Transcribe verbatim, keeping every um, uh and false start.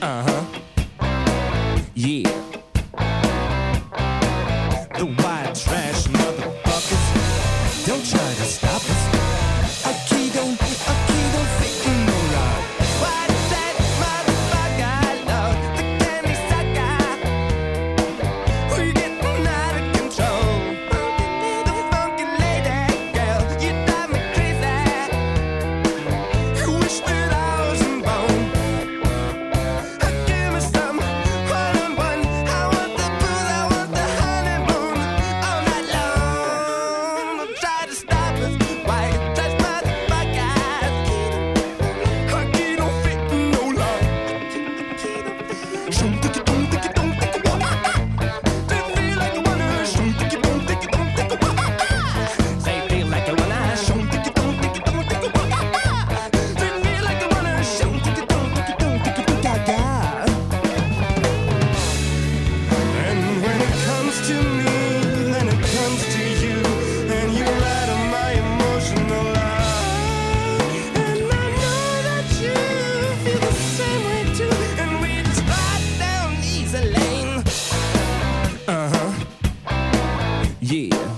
Uh-huh. Yeah. The white trash motherfuckers don't try to stop us. A key don't, a key don't fit in no lock. White trash motherfucker, love the candy sucker. We're getting out of control. The funky lady girl, you drive me crazy. You wish that I was in bone. Give me some one on one. I want the booze, I want the honeymoon all night long. Don't try to stop us, white trash motherfuckers. Our key don't fit in no lock. Shoom, ticky, boom, ticky, boom, ticky, wah, wah, wah. Say feel like you wanna. Shoom, ticky, boom, ticky, boom, ticky, wah, wah, wah. Say feel like you wanna. Shoom, ticky, boom, ticky, boom, ticky, wah, wah, wah. Say feel like you wanna. Shoom, ticky, boom, ticky, boom, ticky, boom, ga, ga. And when it comes to me, then it comes to you, and you're out of my emotional life. And I know that you feel the same way too, and we just ride down easy lane. Uh-huh. Yeah.